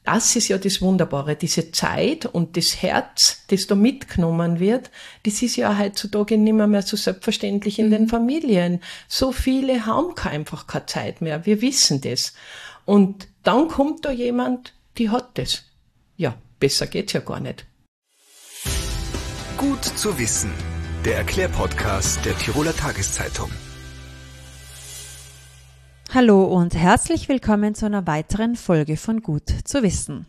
Das ist ja das Wunderbare, diese Zeit und das Herz, das da mitgenommen wird, das ist ja heutzutage nicht mehr so selbstverständlich in den Familien. So viele haben einfach keine Zeit mehr, wir wissen das. Und dann kommt da jemand, die hat das. Ja, besser geht's ja gar nicht. Gut zu wissen, der Erklärpodcast der Tiroler Tageszeitung. Hallo und herzlich willkommen zu einer weiteren Folge von Gut zu wissen.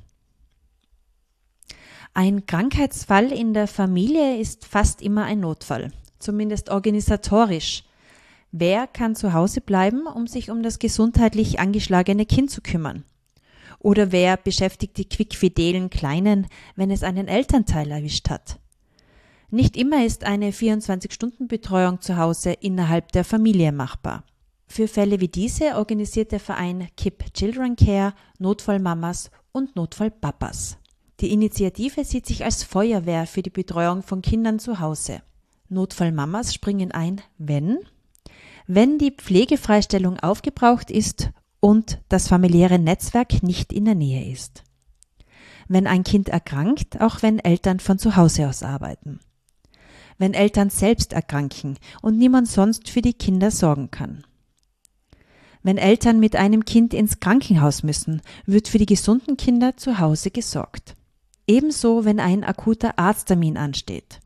Ein Krankheitsfall in der Familie ist fast immer ein Notfall, zumindest organisatorisch. Wer kann zu Hause bleiben, um sich um das gesundheitlich angeschlagene Kind zu kümmern? Oder wer beschäftigt die quickfidelen Kleinen, wenn es einen Elternteil erwischt hat? Nicht immer ist eine 24-Stunden-Betreuung zu Hause innerhalb der Familie machbar. Für Fälle wie diese organisiert der Verein KIP Children Care Notfallmamas und Notfallpapas. Die Initiative sieht sich als Feuerwehr für die Betreuung von Kindern zu Hause. Notfallmamas springen ein, wenn die Pflegefreistellung aufgebraucht ist und das familiäre Netzwerk nicht in der Nähe ist. Wenn ein Kind erkrankt, auch wenn Eltern von zu Hause aus arbeiten. Wenn Eltern selbst erkranken und niemand sonst für die Kinder sorgen kann. Wenn Eltern mit einem Kind ins Krankenhaus müssen, wird für die gesunden Kinder zu Hause gesorgt. Ebenso, wenn ein akuter Arzttermin ansteht.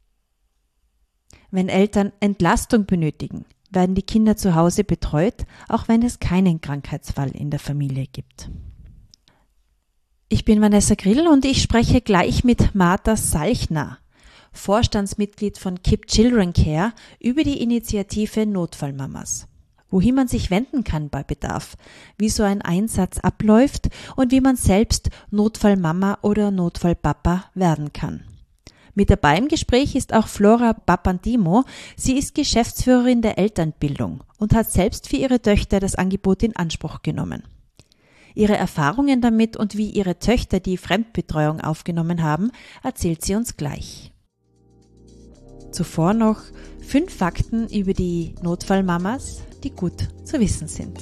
Wenn Eltern Entlastung benötigen, werden die Kinder zu Hause betreut, auch wenn es keinen Krankheitsfall in der Familie gibt. Ich bin Vanessa Grill und ich spreche gleich mit Martha Salchner, Vorstandsmitglied von KIP Children Care, über die Initiative Notfallmamas. Wohin man sich wenden kann bei Bedarf, wie so ein Einsatz abläuft und wie man selbst Notfallmama oder Notfallpapa werden kann. Mit dabei im Gespräch ist auch Flora Papandimo. Sie ist Geschäftsführerin der Elternbildung und hat selbst für ihre Töchter das Angebot in Anspruch genommen. Ihre Erfahrungen damit und wie ihre Töchter die Fremdbetreuung aufgenommen haben, erzählt sie uns gleich. Zuvor noch 5 Fakten über die Notfallmamas, die gut zu wissen sind.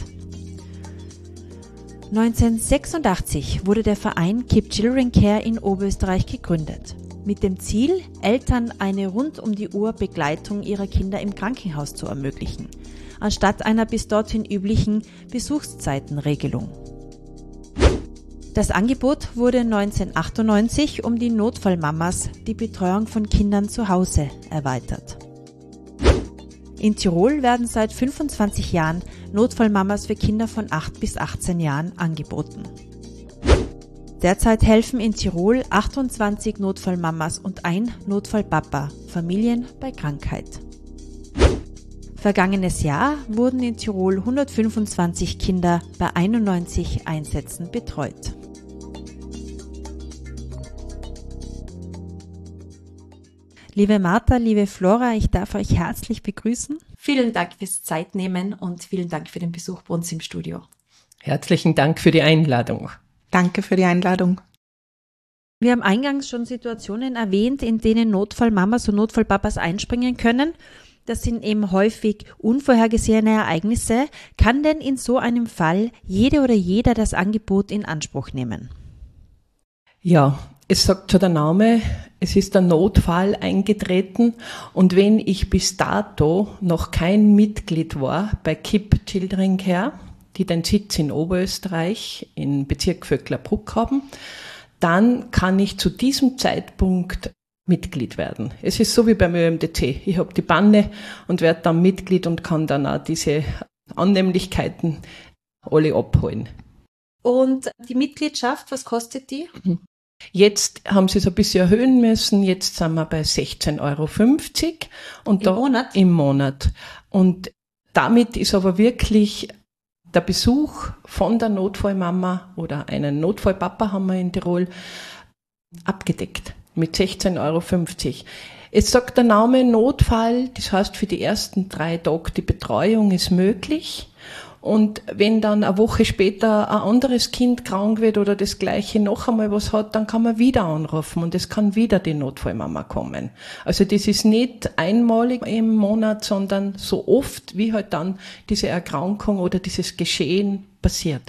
1986 wurde der Verein KIP Children Care in Oberösterreich gegründet, mit dem Ziel, Eltern eine rund um die Uhr Begleitung ihrer Kinder im Krankenhaus zu ermöglichen, anstatt einer bis dorthin üblichen Besuchszeitenregelung. Das Angebot wurde 1998 um die Notfallmamas, die Betreuung von Kindern zu Hause, erweitert. In Tirol werden seit 25 Jahren Notfallmamas für Kinder von 8 bis 18 Jahren angeboten. Derzeit helfen in Tirol 28 Notfallmamas und ein Notfallpapa Familien bei Krankheit. Vergangenes Jahr wurden in Tirol 125 Kinder bei 91 Einsätzen betreut. Liebe Martha, liebe Flora, ich darf euch herzlich begrüßen. Vielen Dank fürs Zeitnehmen und vielen Dank für den Besuch bei uns im Studio. Herzlichen Dank für die Einladung. Danke für die Einladung. Wir haben eingangs schon Situationen erwähnt, in denen Notfallmamas und Notfallpapas einspringen können. Das sind eben häufig unvorhergesehene Ereignisse. Kann denn in so einem Fall jede oder jeder das Angebot in Anspruch nehmen? Ja, es sagt schon der Name, es ist ein Notfall eingetreten und wenn ich bis dato noch kein Mitglied war bei KIP Children Care, die den Sitz in Oberösterreich im Bezirk Vöcklerbruck haben, dann kann ich zu diesem Zeitpunkt Mitglied werden. Es ist so wie beim ÖMDC. Ich habe die Banne und werde dann Mitglied und kann dann auch diese Annehmlichkeiten alle abholen. Und die Mitgliedschaft, was kostet die? Jetzt haben sie es ein bisschen erhöhen müssen. Jetzt sind wir bei 16,50 € und im Monat. Und damit ist aber wirklich der Besuch von der Notfallmama oder einen Notfallpapa haben wir in Tirol abgedeckt mit 16,50 €. Es sagt der Name Notfall, das heißt für die ersten 3 Tage die Betreuung ist möglich. Und wenn dann eine Woche später ein anderes Kind krank wird oder das Gleiche noch einmal was hat, dann kann man wieder anrufen und es kann wieder die Notfallmama kommen. Also das ist nicht einmalig im Monat, sondern so oft, wie halt dann diese Erkrankung oder dieses Geschehen passiert.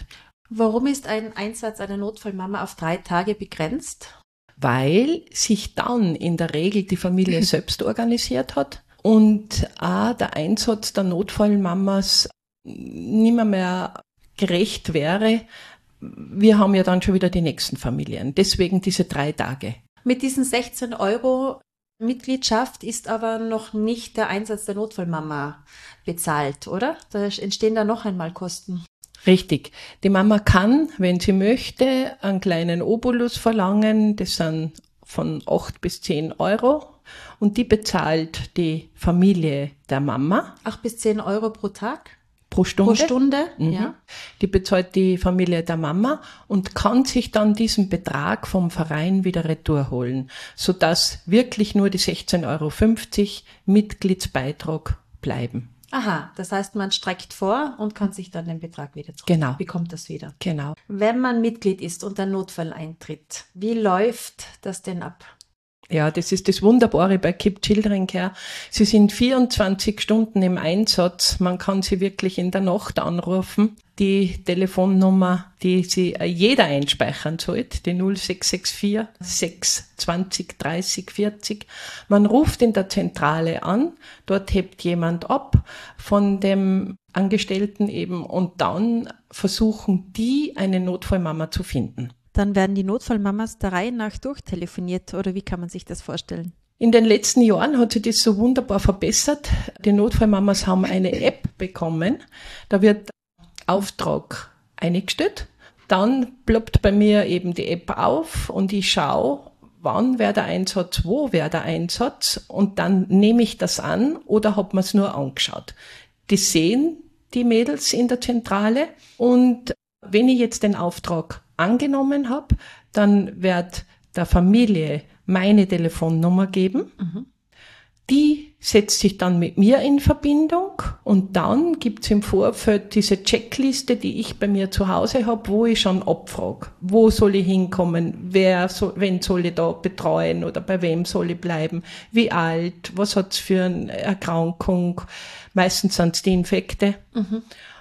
Warum ist ein Einsatz einer Notfallmama auf 3 Tage begrenzt? Weil sich dann in der Regel die Familie selbst organisiert hat und auch der Einsatz der Notfallmamas nicht mehr gerecht wäre. Wir haben ja dann schon wieder die nächsten Familien. Deswegen diese 3 Tage. Mit diesen 16 € Mitgliedschaft ist aber noch nicht der Einsatz der Notfallmama bezahlt, oder? Da entstehen da noch einmal Kosten. Richtig. Die Mama kann, wenn sie möchte, einen kleinen Obolus verlangen. Das sind von 8 bis 10 € und die bezahlt die Familie der Mama. 8 bis 10 € pro Tag? Pro Stunde. Pro Stunde, ja. Die bezahlt die Familie der Mama und kann sich dann diesen Betrag vom Verein wieder retour holen, sodass wirklich nur die 16,50 € Mitgliedsbeitrag bleiben. Aha, das heißt, man streckt vor und kann sich dann den Betrag wieder zurück. Genau. Bekommt das wieder. Genau. Wenn man Mitglied ist und ein Notfall eintritt, wie läuft das denn ab? Ja, das ist das Wunderbare bei Keep Children Care. Sie sind 24 Stunden im Einsatz. Man kann sie wirklich in der Nacht anrufen. Die Telefonnummer, die sie jeder einspeichern sollte, die 0664 620 30 40. Man ruft in der Zentrale an, dort hebt jemand ab von dem Angestellten eben und dann versuchen die, eine Notfallmama zu finden. Dann werden die Notfallmamas der Reihe nach durchtelefoniert, oder wie kann man sich das vorstellen? In den letzten Jahren hat sich das so wunderbar verbessert. Die Notfallmamas haben eine App bekommen. Da wird Auftrag eingestellt. Dann ploppt bei mir eben die App auf und ich schaue, wann wäre der Einsatz, wo wäre der Einsatz und dann nehme ich das an oder habe mir es nur angeschaut. Das sehen die Mädels in der Zentrale und wenn ich jetzt den Auftrag angenommen habe, dann wird der Familie meine Telefonnummer geben. Mhm. Die setzt sich dann mit mir in Verbindung und dann gibt's im Vorfeld diese Checkliste, die ich bei mir zu Hause habe, wo ich schon abfrage. Wo soll ich hinkommen? Wen soll ich da betreuen oder bei wem soll ich bleiben? Wie alt? Was hat's für eine Erkrankung? Meistens sind's die Infekte. Mhm.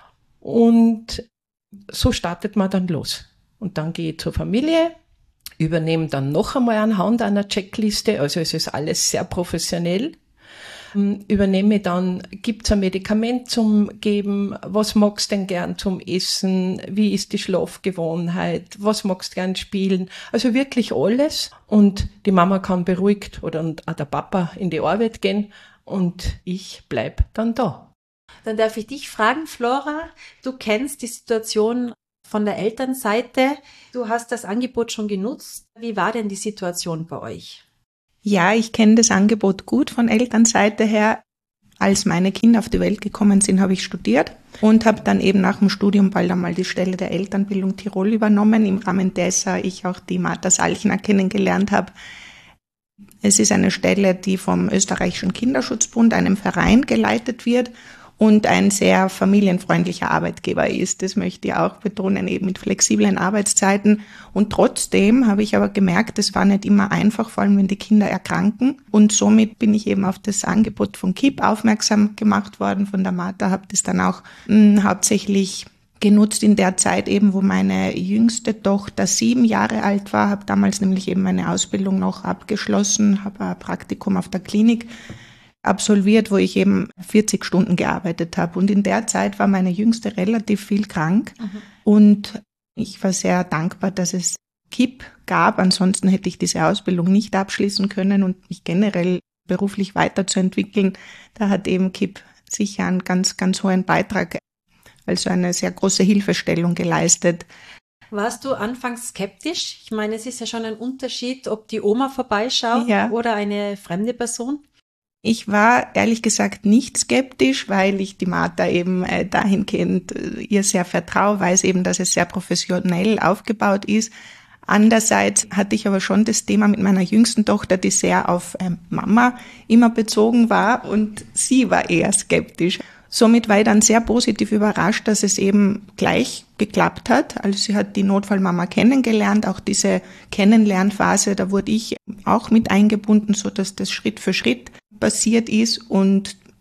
Und so startet man dann los. Und dann gehe ich zur Familie, übernehme dann noch einmal anhand einer Checkliste, also es ist alles sehr professionell, übernehme dann, gibt's ein Medikament zum Geben, was magst du denn gern zum Essen, wie ist die Schlafgewohnheit, was magst du gern spielen, also wirklich alles. Und die Mama kann beruhigt oder auch der Papa in die Arbeit gehen und ich bleib dann da. Dann darf ich dich fragen, Flora, du kennst die Situation von der Elternseite. Du hast das Angebot schon genutzt. Wie war denn die Situation bei euch? Ja, ich kenne das Angebot gut von Elternseite her. Als meine Kinder auf die Welt gekommen sind, habe ich studiert und habe dann eben nach dem Studium bald einmal die Stelle der Elternbildung Tirol übernommen, im Rahmen dessen ich auch die Martha Salchner kennengelernt habe. Es ist eine Stelle, die vom Österreichischen Kinderschutzbund, einem Verein, geleitet wird und ein sehr familienfreundlicher Arbeitgeber ist. Das möchte ich auch betonen, eben mit flexiblen Arbeitszeiten. Und trotzdem habe ich aber gemerkt, es war nicht immer einfach, vor allem wenn die Kinder erkranken. Und somit bin ich eben auf das Angebot von KIP aufmerksam gemacht worden, von der Martha, habe das dann auch hauptsächlich genutzt in der Zeit eben, wo meine jüngste Tochter 7 Jahre alt war, habe damals nämlich eben meine Ausbildung noch abgeschlossen, habe ein Praktikum auf der Klinik absolviert, wo ich eben 40 Stunden gearbeitet habe. Und in der Zeit war meine Jüngste relativ viel krank. Mhm. Und ich war sehr dankbar, dass es KIP gab. Ansonsten hätte ich diese Ausbildung nicht abschließen können und mich generell beruflich weiterzuentwickeln. Da hat eben KIP sicher einen ganz, ganz hohen Beitrag, also eine sehr große Hilfestellung geleistet. Warst du anfangs skeptisch? Ich meine, es ist ja schon ein Unterschied, ob die Oma vorbeischaut oder eine fremde Person. Ich war ehrlich gesagt nicht skeptisch, weil ich die Martha eben dahingehend ihr sehr vertraue, weiß eben, dass es sehr professionell aufgebaut ist. Andererseits hatte ich aber schon das Thema mit meiner jüngsten Tochter, die sehr auf Mama immer bezogen war und sie war eher skeptisch. Somit war ich dann sehr positiv überrascht, dass es eben gleich geklappt hat. Also sie hat die Notfallmama kennengelernt, auch diese Kennenlernphase, da wurde ich auch mit eingebunden, so dass das Schritt für Schritt passiert ist und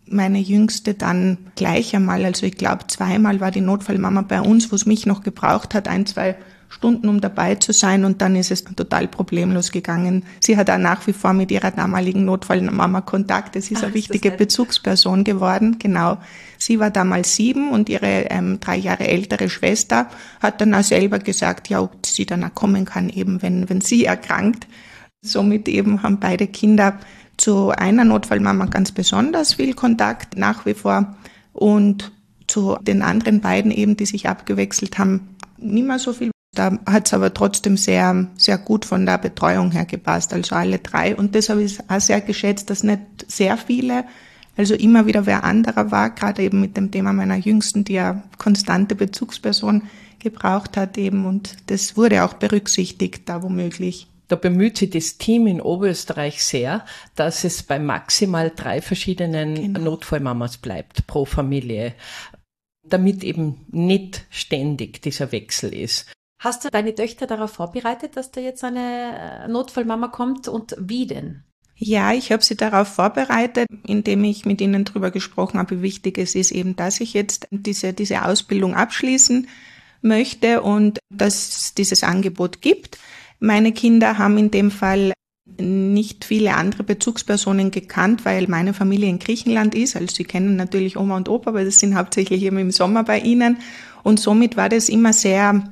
meine Jüngste dann gleich einmal, also ich glaube 2-mal war die Notfallmama bei uns, wo es mich noch gebraucht hat, 1-2 Stunden, um dabei zu sein, und dann ist es total problemlos gegangen. Sie hat auch nach wie vor mit ihrer damaligen Notfallmama Kontakt. Es ist eine wichtige Bezugsperson geworden, genau. Sie war damals 7 und ihre 3 Jahre ältere Schwester hat dann auch selber gesagt, ja, ob sie dann auch kommen kann, eben wenn sie erkrankt. Somit eben haben beide Kinder zu einer Notfallmama ganz besonders viel Kontakt nach wie vor und zu den anderen beiden eben, die sich abgewechselt haben, nicht mehr so viel. Da hat es aber trotzdem sehr, sehr gut von der Betreuung her gepasst, also alle 3. Und das habe ich auch sehr geschätzt, dass nicht sehr viele, also immer wieder wer anderer war, gerade eben mit dem Thema meiner Jüngsten, die ja konstante Bezugsperson gebraucht hat eben. Und das wurde auch berücksichtigt, da wo möglich. Da bemüht sich das Team in Oberösterreich sehr, dass es bei maximal 3 verschiedenen Notfallmamas bleibt pro Familie, damit eben nicht ständig dieser Wechsel ist. Hast du deine Töchter darauf vorbereitet, dass da jetzt eine Notfallmama kommt, und wie denn? Ja, ich habe sie darauf vorbereitet, indem ich mit ihnen darüber gesprochen habe, wie wichtig es ist eben, dass ich jetzt diese Ausbildung abschließen möchte und dass es dieses Angebot gibt. Meine Kinder haben in dem Fall nicht viele andere Bezugspersonen gekannt, weil meine Familie in Griechenland ist. Also sie kennen natürlich Oma und Opa, aber das sind hauptsächlich immer im Sommer bei ihnen. Und somit war das immer sehr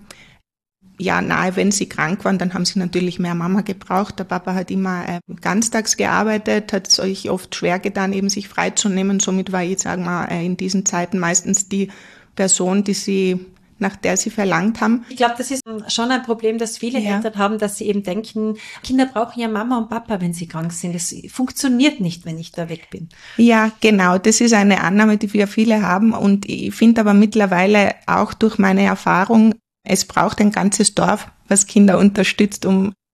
nahe, wenn sie krank waren, dann haben sie natürlich mehr Mama gebraucht. Der Papa hat immer ganztags gearbeitet, hat es euch oft schwer getan, eben sich freizunehmen. Somit war ich, sagen wir, in diesen Zeiten meistens die Person, nach der sie verlangt haben. Ich glaube, das ist schon ein Problem, das viele Eltern haben, dass sie eben denken, Kinder brauchen ja Mama und Papa, wenn sie krank sind. Das funktioniert nicht, wenn ich da weg bin. Ja, genau. Das ist eine Annahme, die wir viele haben. Und ich finde aber mittlerweile auch durch meine Erfahrung, es braucht ein ganzes Dorf, was Kinder unterstützt,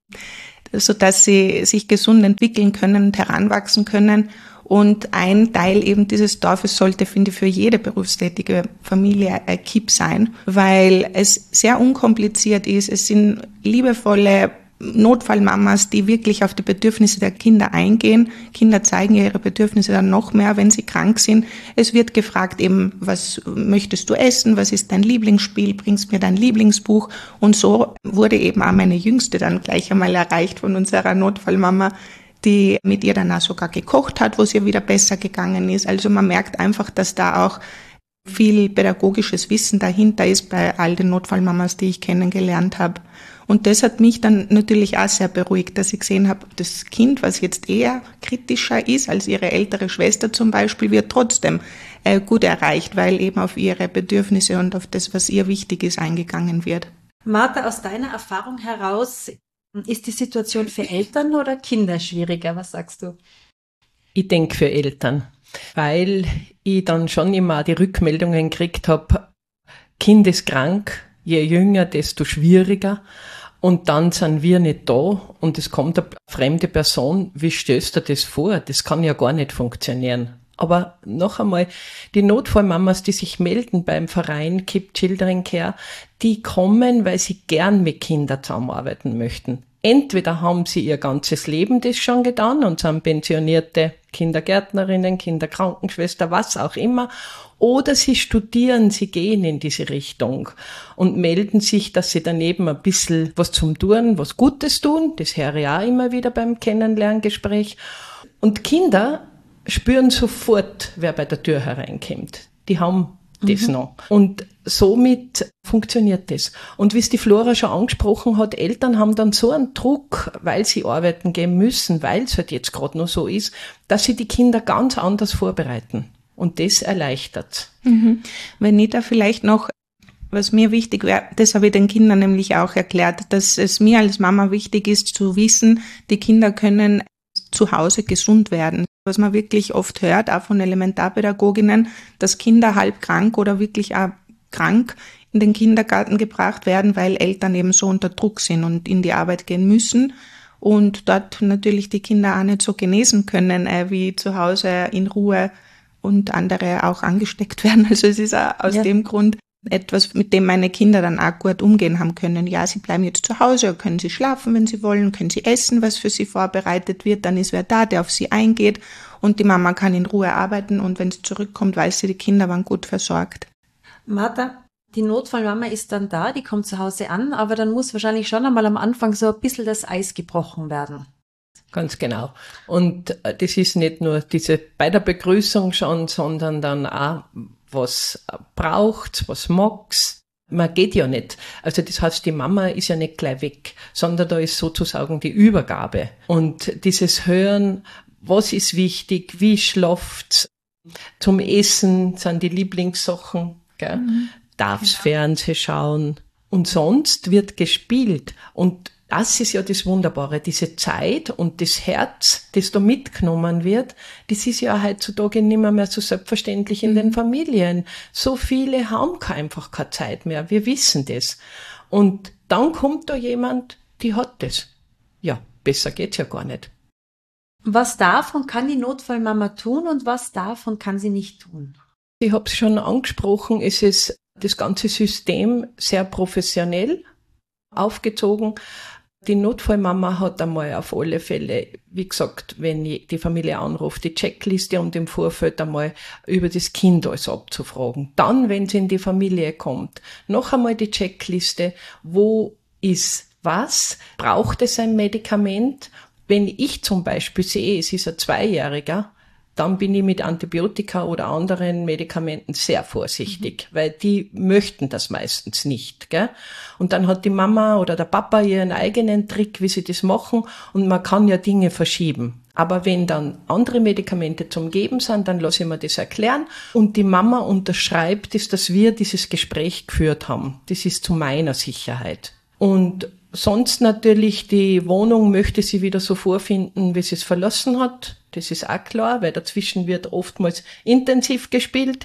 sodass sie sich gesund entwickeln können und heranwachsen können. Und ein Teil eben dieses Dorfes sollte, finde ich, für jede berufstätige Familie ein KIP sein, weil es sehr unkompliziert ist. Es sind liebevolle Notfallmamas, die wirklich auf die Bedürfnisse der Kinder eingehen. Kinder zeigen ihre Bedürfnisse dann noch mehr, wenn sie krank sind. Es wird gefragt eben, was möchtest du essen? Was ist dein Lieblingsspiel? Bringst mir dein Lieblingsbuch? Und so wurde eben auch meine Jüngste dann gleich einmal erreicht von unserer Notfallmama, die mit ihr dann auch sogar gekocht hat, wo es ihr wieder besser gegangen ist. Also man merkt einfach, dass da auch viel pädagogisches Wissen dahinter ist bei all den Notfallmamas, die ich kennengelernt habe. Und das hat mich dann natürlich auch sehr beruhigt, dass ich gesehen habe, das Kind, was jetzt eher kritischer ist als ihre ältere Schwester zum Beispiel, wird trotzdem gut erreicht, weil eben auf ihre Bedürfnisse und auf das, was ihr wichtig ist, eingegangen wird. Martha, aus deiner Erfahrung heraus, ist die Situation für Eltern oder Kinder schwieriger? Was sagst du? Ich denke für Eltern, weil ich dann schon immer die Rückmeldungen gekriegt habe, Kind ist krank, je jünger, desto schwieriger. Und dann sind wir nicht da und es kommt eine fremde Person. Wie stellst du das vor? Das kann ja gar nicht funktionieren. Aber noch einmal, die Notfallmamas, die sich melden beim Verein Keep Children Care, die kommen, weil sie gern mit Kindern zusammenarbeiten möchten. Entweder haben sie ihr ganzes Leben das schon getan und sind pensionierte Kindergärtnerinnen, Kinderkrankenschwester, was auch immer, oder sie studieren, sie gehen in diese Richtung und melden sich, dass sie daneben ein bisschen was zum Tun, was Gutes tun. Das höre ich auch immer wieder beim Kennenlerngespräch. Und Kinder spüren sofort, wer bei der Tür hereinkommt. Die haben das noch. Und somit funktioniert das. Und wie es die Flora schon angesprochen hat, Eltern haben dann so einen Druck, weil sie arbeiten gehen müssen, weil es halt jetzt gerade noch so ist, dass sie die Kinder ganz anders vorbereiten. Und das erleichtert. Wenn ich da vielleicht noch, was mir wichtig wäre, das habe ich den Kindern nämlich auch erklärt, dass es mir als Mama wichtig ist zu wissen, die Kinder können zu Hause gesund werden. Was man wirklich oft hört, auch von Elementarpädagoginnen, dass Kinder halb krank oder wirklich auch krank in den Kindergarten gebracht werden, weil Eltern eben so unter Druck sind und in die Arbeit gehen müssen und dort natürlich die Kinder auch nicht so genesen können, wie zu Hause in Ruhe und andere auch angesteckt werden. Also es ist auch aus dem Grund etwas, mit dem meine Kinder dann auch gut umgehen haben können. Ja, sie bleiben jetzt zu Hause, können sie schlafen, wenn sie wollen, können sie essen, was für sie vorbereitet wird, dann ist wer da, der auf sie eingeht und die Mama kann in Ruhe arbeiten und wenn sie zurückkommt, weiß sie, die Kinder waren gut versorgt. Martha, die Notfallmama ist dann da, die kommt zu Hause an, aber dann muss wahrscheinlich schon einmal am Anfang so ein bisschen das Eis gebrochen werden. Ganz genau. Und das ist nicht nur diese bei der Begrüßung schon, sondern dann auch, was braucht's, was mag's. Man geht ja nicht. Also das heißt, die Mama ist ja nicht gleich weg, sondern da ist sozusagen die Übergabe. Und dieses Hören, was ist wichtig, wie schlaft's, zum Essen sind die Lieblingssachen, gell? Darf's Fernsehen schauen. Und sonst wird gespielt. Und das ist ja das Wunderbare, diese Zeit und das Herz, das da mitgenommen wird, das ist ja heutzutage nicht mehr so selbstverständlich in den Familien. So viele haben einfach keine Zeit mehr, wir wissen das. Und dann kommt da jemand, die hat das. Ja, besser geht's ja gar nicht. Was darf und kann die Notfallmama tun und was darf und kann sie nicht tun? Ich habe es schon angesprochen, es ist das ganze System sehr professionell aufgezogen. Die Notfallmama hat einmal auf alle Fälle, wie gesagt, wenn die Familie anruft, die Checkliste und im Vorfeld einmal über das Kind alles abzufragen. Dann, wenn sie in die Familie kommt, noch einmal die Checkliste, wo ist was, braucht es ein Medikament? Wenn ich zum Beispiel sehe, es ist ein 2-Jähriger, dann bin ich mit Antibiotika oder anderen Medikamenten sehr vorsichtig, weil die möchten das meistens nicht, gell? Und dann hat die Mama oder der Papa ihren eigenen Trick, wie sie das machen, und man kann ja Dinge verschieben. Aber wenn dann andere Medikamente zum Geben sind, dann lasse ich mir das erklären und die Mama unterschreibt es, dass wir dieses Gespräch geführt haben. Das ist zu meiner Sicherheit. Und sonst natürlich, die Wohnung möchte sie wieder so vorfinden, wie sie es verlassen hat. Das ist auch klar, weil dazwischen wird oftmals intensiv gespielt.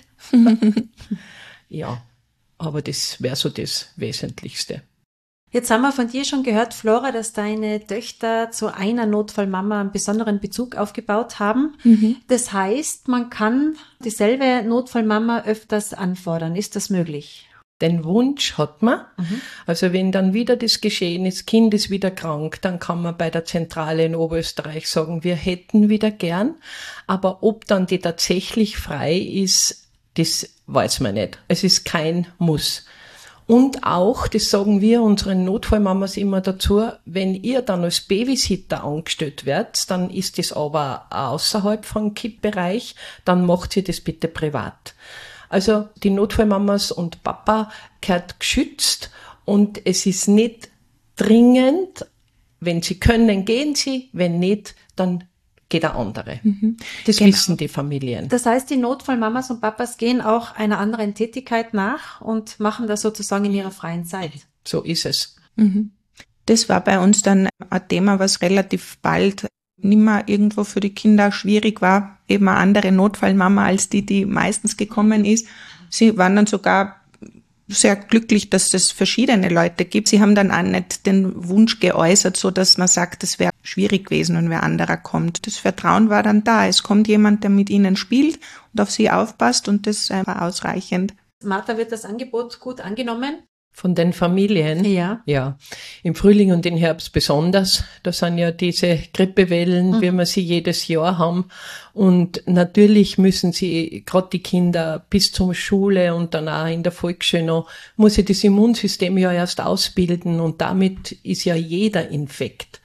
Ja, aber das wäre so das Wesentlichste. Jetzt haben wir von dir schon gehört, Flora, dass deine Töchter zu einer Notfallmama einen besonderen Bezug aufgebaut haben. Das heißt, man kann dieselbe Notfallmama öfters anfordern. Ist das möglich? Den Wunsch hat man. Also wenn dann wieder das geschehen ist, Kind ist wieder krank, dann kann man bei der Zentrale in Oberösterreich sagen, wir hätten wieder gern. Aber ob dann die tatsächlich frei ist, das weiß man nicht. Es ist kein Muss. Und auch, das sagen wir unseren Notfallmamas immer dazu, wenn ihr dann als Babysitter angestellt werdet, dann ist das aber außerhalb vom KIP-Bereich, dann macht ihr das bitte privat. Also die Notfallmamas und Papa gehört geschützt und es ist nicht dringend. Wenn sie können, gehen sie. Wenn nicht, dann geht der andere. Das wissen die Familien. Das heißt, die Notfallmamas und Papas gehen auch einer anderen Tätigkeit nach und machen das sozusagen in ihrer freien Zeit. So ist es. Das war bei uns dann ein Thema, was relativ bald nicht mehr irgendwo für die Kinder schwierig war. Eben eine andere Notfallmama als die meistens gekommen ist. Sie waren dann sogar sehr glücklich, dass es verschiedene Leute gibt. Sie haben dann auch nicht den Wunsch geäußert, so dass man sagt, es wäre schwierig gewesen, wenn wer anderer kommt. Das Vertrauen war dann da. Es kommt jemand, der mit ihnen spielt und auf sie aufpasst und das war ausreichend. Martha, wird das Angebot gut angenommen? Von den Familien? Ja. Ja. Im Frühling und im Herbst besonders. Da sind ja diese Grippewellen, wie wir sie jedes Jahr haben. Und natürlich müssen sie, gerade die Kinder, bis zur Schule und dann auch in der Volksschule noch, muss sich das Immunsystem ja erst ausbilden und damit ist ja jeder Infekt.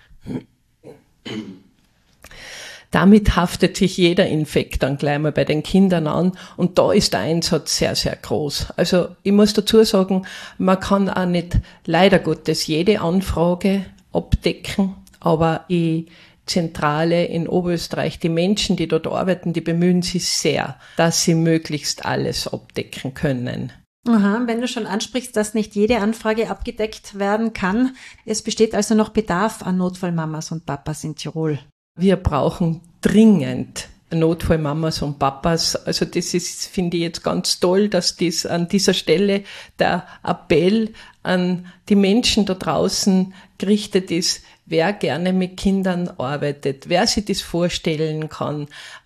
Damit haftet sich jeder Infekt dann gleich mal bei den Kindern an und da ist der Einsatz sehr, sehr groß. Also ich muss dazu sagen, man kann auch nicht, leider Gottes, jede Anfrage abdecken, aber die Zentrale in Oberösterreich, die Menschen, die dort arbeiten, die bemühen sich sehr, dass sie möglichst alles abdecken können. Aha, wenn du schon ansprichst, dass nicht jede Anfrage abgedeckt werden kann, es besteht also noch Bedarf an Notfallmamas und Papas in Tirol. Wir brauchen dringend Notfallmamas und Papas. Also das ist, finde ich jetzt ganz toll, dass das an dieser Stelle der Appell an die Menschen da draußen gerichtet ist, wer gerne mit Kindern arbeitet, wer sich das vorstellen kann.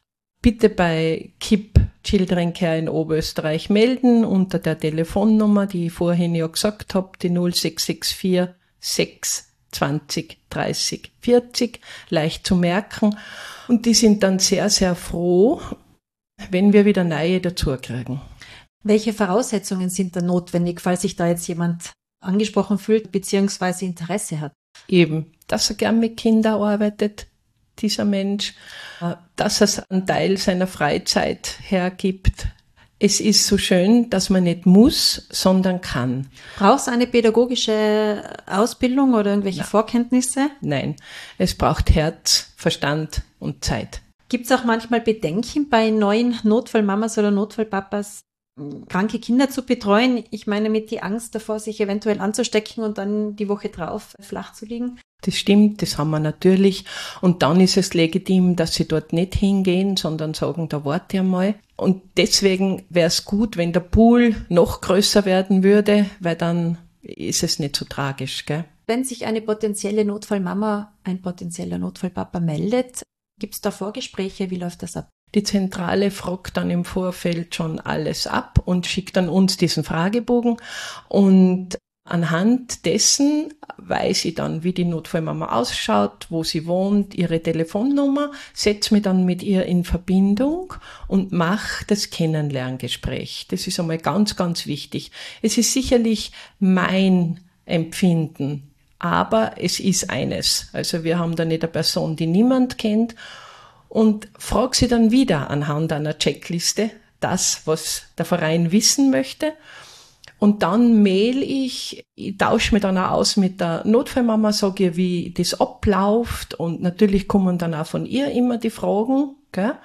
bitte bei KIP Children Care in Oberösterreich melden unter der Telefonnummer, die ich vorhin ja gesagt habe, die 0664 6 20 30 40, leicht zu merken. Und die sind dann sehr, sehr froh, wenn wir wieder neue dazukriegen. Welche Voraussetzungen sind da notwendig, falls sich da jetzt jemand angesprochen fühlt bzw. Interesse hat? Eben, dass er gern mit Kindern arbeitet, dieser Mensch, dass er einen Teil seiner Freizeit hergibt. Es ist so schön, dass man nicht muss, sondern kann. Brauchst du eine pädagogische Ausbildung oder irgendwelche Vorkenntnisse? Nein, es braucht Herz, Verstand und Zeit. Gibt es auch manchmal Bedenken bei neuen Notfallmamas oder Notfallpapas, kranke Kinder zu betreuen? Ich meine mit die Angst davor, sich eventuell anzustecken und dann die Woche drauf flach zu liegen? Das stimmt, das haben wir natürlich. Und dann ist es legitim, dass sie dort nicht hingehen, sondern sagen, da warte ich einmal. Und deswegen wäre es gut, wenn der Pool noch größer werden würde, weil dann ist es nicht so tragisch, gell? Wenn sich eine potenzielle Notfallmama, ein potenzieller Notfallpapa meldet, gibt es da Vorgespräche? Wie läuft das ab? Die Zentrale fragt dann im Vorfeld schon alles ab und schickt dann uns diesen Fragebogen. Und anhand dessen weiß ich dann, wie die Notfallmama ausschaut, wo sie wohnt, ihre Telefonnummer, setze mich dann mit ihr in Verbindung und mache das Kennenlerngespräch. Das ist einmal ganz, ganz wichtig. Es ist sicherlich mein Empfinden, aber es ist eines. Also wir haben da nicht eine Person, die niemand kennt, und frage sie dann wieder anhand einer Checkliste das, was der Verein wissen möchte. Und dann ich tausche mich dann auch aus mit der Notfallmama, sage ihr, wie das abläuft, und natürlich kommen dann auch von ihr immer die Fragen, gell?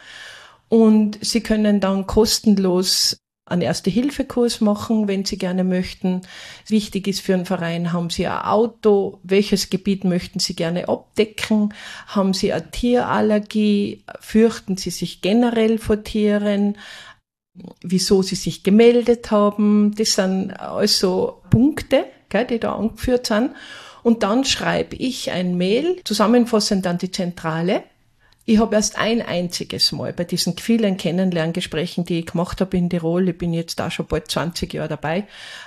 Und sie können dann kostenlos einen Erste-Hilfe-Kurs machen, wenn Sie gerne möchten. Wichtig ist für einen Verein, haben Sie ein Auto? Welches Gebiet möchten Sie gerne abdecken? Haben Sie eine Tierallergie? Fürchten Sie sich generell vor Tieren? Wieso Sie sich gemeldet haben? Das sind also Punkte, gell, die da angeführt sind. Und dann schreibe ich ein Mail, zusammenfassend an die Zentrale. Ich habe erst ein einziges Mal bei diesen vielen Kennenlerngesprächen, die ich gemacht habe in Tirol, ich bin jetzt da schon bald 20 Jahre dabei,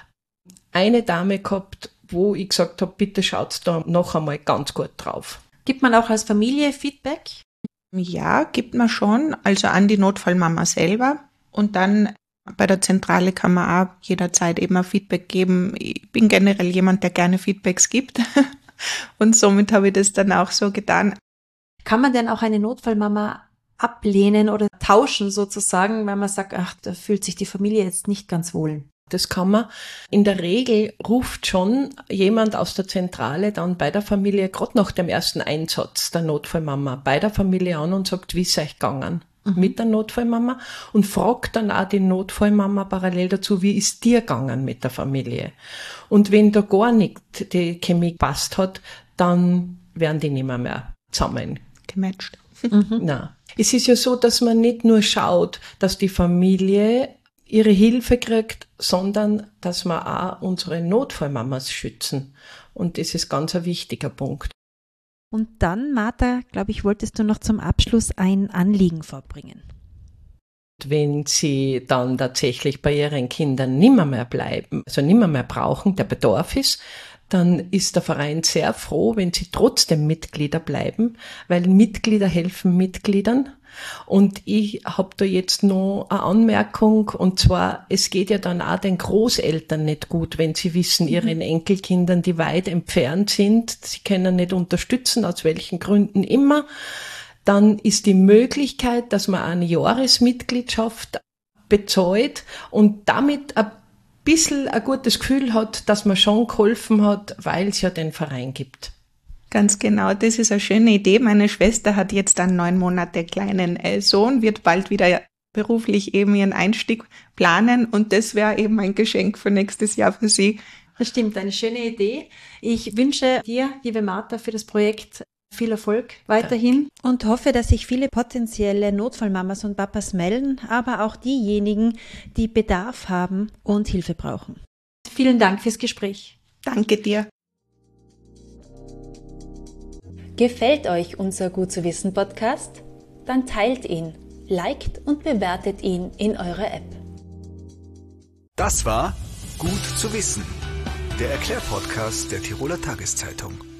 eine Dame gehabt, wo ich gesagt habe, bitte schaut da noch einmal ganz gut drauf. Gibt man auch als Familie Feedback? Ja, gibt man schon, also an die Notfallmama selber. Und dann bei der Zentrale kann man auch jederzeit eben ein Feedback geben. Ich bin generell jemand, der gerne Feedbacks gibt. Und somit habe ich das dann auch so getan. Kann man denn auch eine Notfallmama ablehnen oder tauschen sozusagen, wenn man sagt, ach, da fühlt sich die Familie jetzt nicht ganz wohl? Das kann man. In der Regel ruft schon jemand aus der Zentrale dann bei der Familie, gerade nach dem ersten Einsatz der Notfallmama, bei der Familie an und sagt, wie ist es euch gegangen mit der Notfallmama, und fragt dann auch die Notfallmama parallel dazu, wie ist dir gegangen mit der Familie? Und wenn da gar nicht die Chemie gepasst hat, dann werden die nicht mehr zusammen gematcht. Nein. Es ist ja so, dass man nicht nur schaut, dass die Familie ihre Hilfe kriegt, sondern dass wir auch unsere Notfallmamas schützen. Und das ist ganz ein wichtiger Punkt. Und dann, Martha, glaube ich, wolltest du noch zum Abschluss ein Anliegen vorbringen. Wenn sie dann tatsächlich bei ihren Kindern nimmer mehr bleiben, also nimmer mehr brauchen, der Bedarf ist, dann ist der Verein sehr froh, wenn sie trotzdem Mitglieder bleiben, weil Mitglieder helfen Mitgliedern. Und ich habe da jetzt noch eine Anmerkung, und zwar, es geht ja dann auch den Großeltern nicht gut, wenn sie wissen, ihren Enkelkindern, die weit entfernt sind, sie können nicht unterstützen, aus welchen Gründen immer. Dann ist die Möglichkeit, dass man eine Jahresmitgliedschaft bezahlt und damit ein bisschen ein gutes Gefühl hat, dass man schon geholfen hat, weil es ja den Verein gibt. Ganz genau, das ist eine schöne Idee. Meine Schwester hat jetzt einen 9 Monate kleinen Sohn, wird bald wieder beruflich eben ihren Einstieg planen, und das wäre eben ein Geschenk für nächstes Jahr für sie. Das stimmt, eine schöne Idee. Ich wünsche dir, liebe Martha, für das Projekt viel Erfolg weiterhin. Und hoffe, dass sich viele potenzielle Notfallmamas und Papas melden, aber auch diejenigen, die Bedarf haben und Hilfe brauchen. Vielen Dank fürs Gespräch. Danke dir. Gefällt euch unser Gut zu wissen Podcast? Dann teilt ihn, liked und bewertet ihn in eurer App. Das war Gut zu wissen, der Erklärpodcast der Tiroler Tageszeitung.